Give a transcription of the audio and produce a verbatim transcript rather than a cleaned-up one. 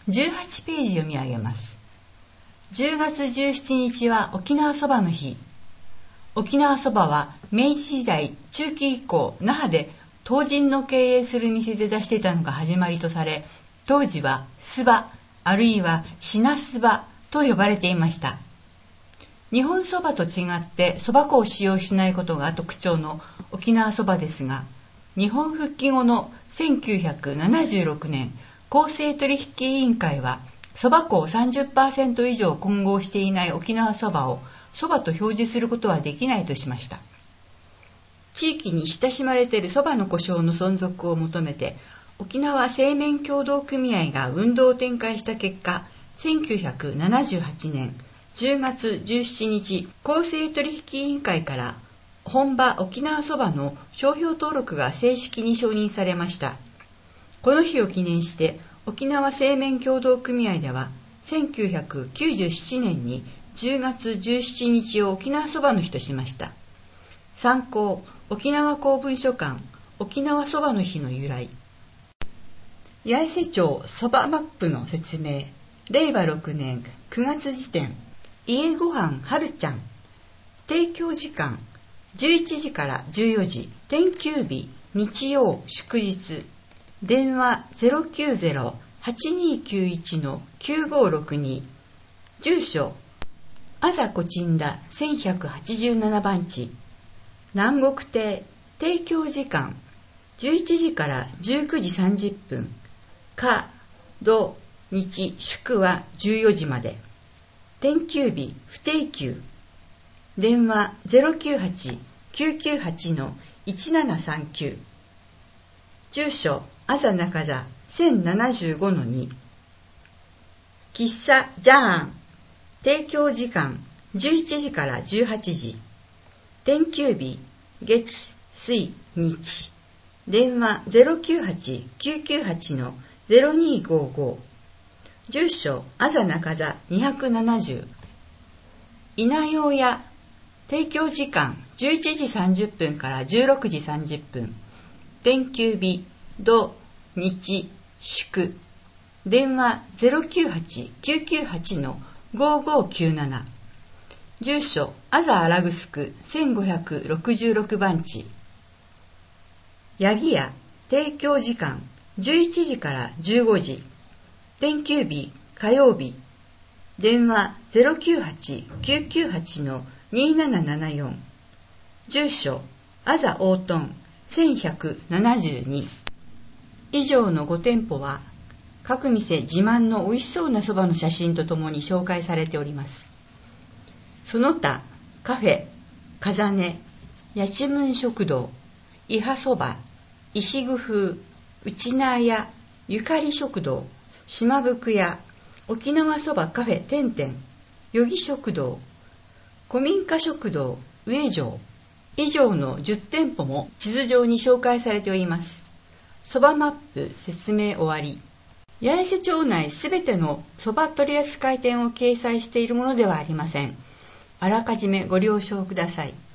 じゅうはちページ読み上げます。じゅうがつじゅうしちにちは沖縄そばの日。沖縄そばは明治時代中期以降、那覇で唐人の経営する店で出していたのが始まりとされ、当時はすばあるいは品すばと呼ばれていました。日本そばと違ってそば粉を使用しないことが特徴の沖縄そばですが、日本復帰後のせんきゅうひゃくななじゅうろくねん、公正取引委員会はそば粉を さんじゅっパーセント 以上混合していない沖縄そばをそばと表示することはできないとしました。地域に親しまれているそばの呼称の存続を求めて、沖縄製麺協同組合が運動を展開した結果、せんきゅうひゃくななじゅうはちねんじゅうがつじゅうしちにち、公正取引委員会から本場沖縄そばの商標登録が正式に承認されました。この日を記念して沖縄製麺協同組合ではせんきゅうひゃくきゅうじゅうななねんにじゅうがつじゅうしちにちを沖縄そばの日としました。参考、沖縄公文書館沖縄そばの日の由来。八重瀬町そばマップの説明。れいわろくねんくがつ時点。家ごはんはるちゃん。提供時間じゅういちじからじゅうよじ。天休日日曜祝日。電話 ゼロきゅうゼロ はちにーきゅういち のきゅうごーろくに。住所あざこちんだせんひゃくはちじゅうななばんち。南国亭。提供時間じゅういちじからじゅうくじさんじゅっぷん。か、ど、日、祝はじゅうよじまで。天休日不定休。電話 ゼロきゅうはち きゅうきゅうはち のいちななさんきゅう。住所あざ中座 せんななじゅうごのに。喫茶ジャーン。提供時間じゅういちじからじゅうはちじ。天休日月水日。電話 ゼロきゅうはち きゅうきゅうはち のゼロにーごーごー。住所あざ中座にひゃくななじゅう。稲用屋。提供時間じゅういちじさんじゅっぷんからじゅうろくじさんじゅっぷん。天休日土日祝。電話 ゼロきゅうはち きゅうきゅうはち のごーごーきゅうなな。住所あざあらぐすくせんごひゃくろくじゅうろくばんち。ヤギ屋。提供時間じゅういちじからじゅうごじ。天休日火曜日。電話 ゼロきゅうはち きゅうきゅうはち のにーななななよん。住所あざおうとんせんひゃくななじゅうに。以上のご店舗は各店自慢の美味しそうなそばの写真とともに紹介されております。その他カフェ、かざね、やちむん食堂、いはそば、石工風、内縄屋、ゆかり食堂、島福屋、沖縄そばカフェてんてん、よぎ食堂、古民家食堂、上城、以上のじゅってんぽも地図上に紹介されております。そばマップ説明終わり。八重瀬町内すべてのそば取扱店を掲載しているものではありません。あらかじめご了承ください。